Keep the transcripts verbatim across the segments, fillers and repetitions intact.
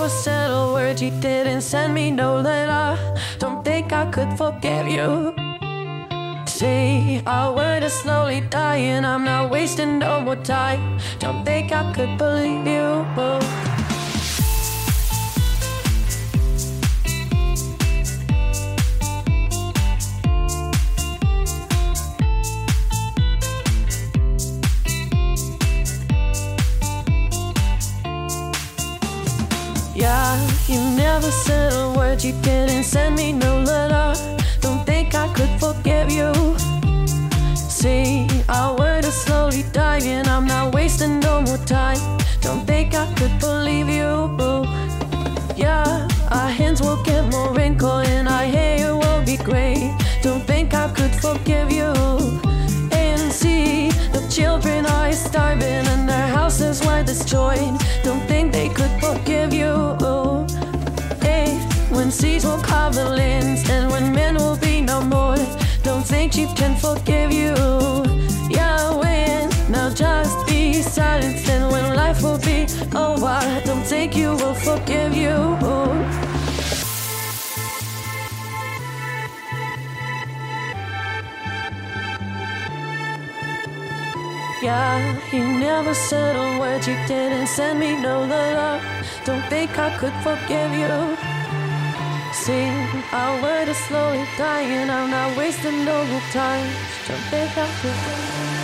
never said a word, you didn't send me no letter. Don't think I could forgive you. See, our word is slowly dying, I'm not wasting no more time. Don't think I could believe you. Yeah, you never said a word, you didn't send me no letter. Don't think I could forgive you. See, our word is slowly dying, I'm not wasting no more time. Don't think I could believe you. Yeah, our hands will get more wrinkled and our hair will be gray. Don't think I could forgive you. And see, the children are starving and their houses were destroyed. Don't think they could forgive you. Hey, when seas will cover lands and when men will be no more. Don't think you can forgive you. Yeah, when now just be silent and when life will be over. Don't think you will forgive you. Yeah, you never said a word, you didn't send me no letter. Don't think I could forgive you. See, our word is slowly dying, I'm not wasting no more time. Don't think I could.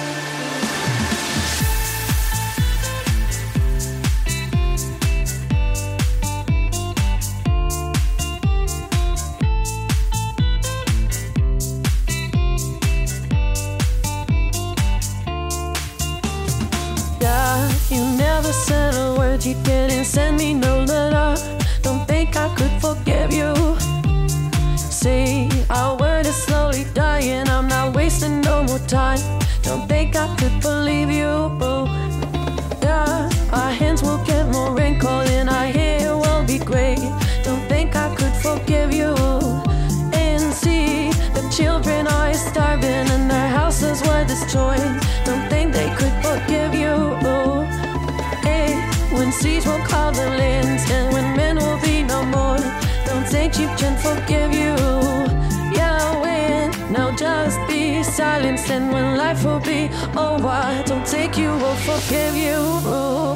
You never said a word, you didn't send me no letter. Don't think I could forgive you. See, our word is slowly dying, I'm not wasting no more time. Don't think I could believe you. Yeah, our hands will get more wrinkled and our hair will be gray. Don't think I could forgive you. And see, the children are starving and their houses were destroyed. Don't think they could forgive you. When seas will cover lands and when men will be no more. Don't think you can forgive you. Yeah, when now just be silent and when life will be over. Don't think you will forgive you.